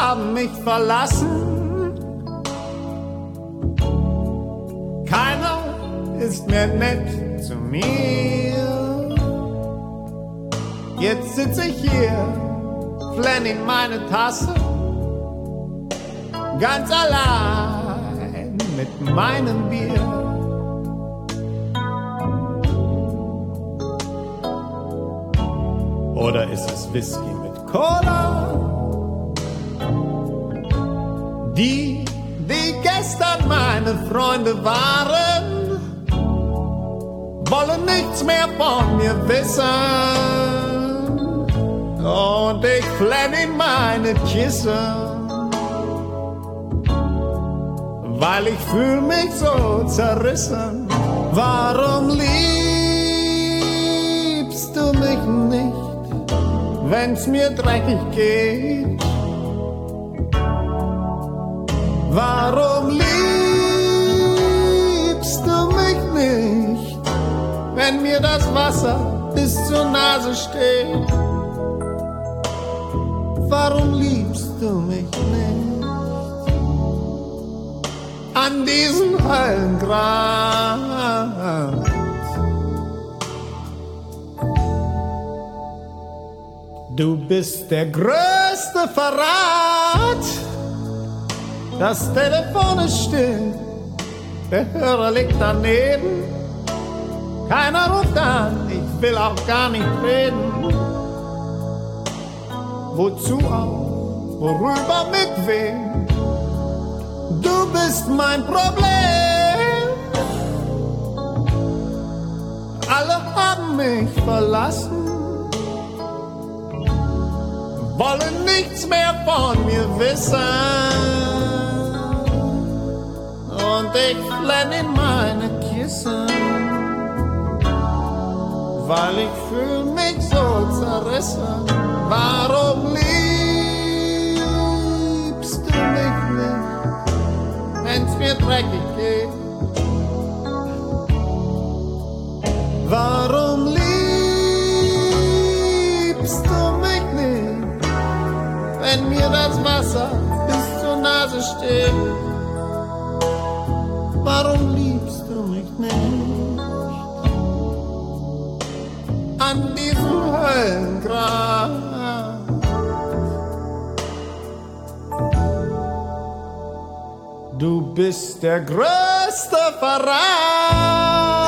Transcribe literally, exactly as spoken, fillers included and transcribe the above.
haben mich verlassen. Keiner ist mehr nett zu mir. Jetzt sitz ich hier, flenn in meine Tasse, ganz allein mit meinem Bier. Oder ist es Whisky mit Cola? Die, die gestern meine Freunde waren, wollen nichts mehr von mir wissen. Und ich flenn in meine Kissen, weil ich fühl mich so zerrissen. Warum liebst du mich nicht, wenn's mir dreckig geht? Warum liebst du mich nicht, wenn mir das Wasser bis zur Nase steht? Warum liebst du mich nicht an diesem Höllengrad? Du bist der größte Verrat. Das Telefon ist still, der Hörer liegt daneben. Keiner ruft an, ich will auch gar nicht reden. Wozu auch, worüber, mit wem? Du bist mein Problem. Alle haben mich verlassen, wollen nichts mehr von mir wissen. Und ich flenn in meine Kissen, weil ich fühl mich so zerrissen. Warum liebst du mich nicht, wenn's mir dreckig geht? Warum liebst du mich nicht, wenn mir das Wasser bis zur Nase steht? Warum liebst du mich nicht an diesem Höllengrad? Du bist der größte Verrat.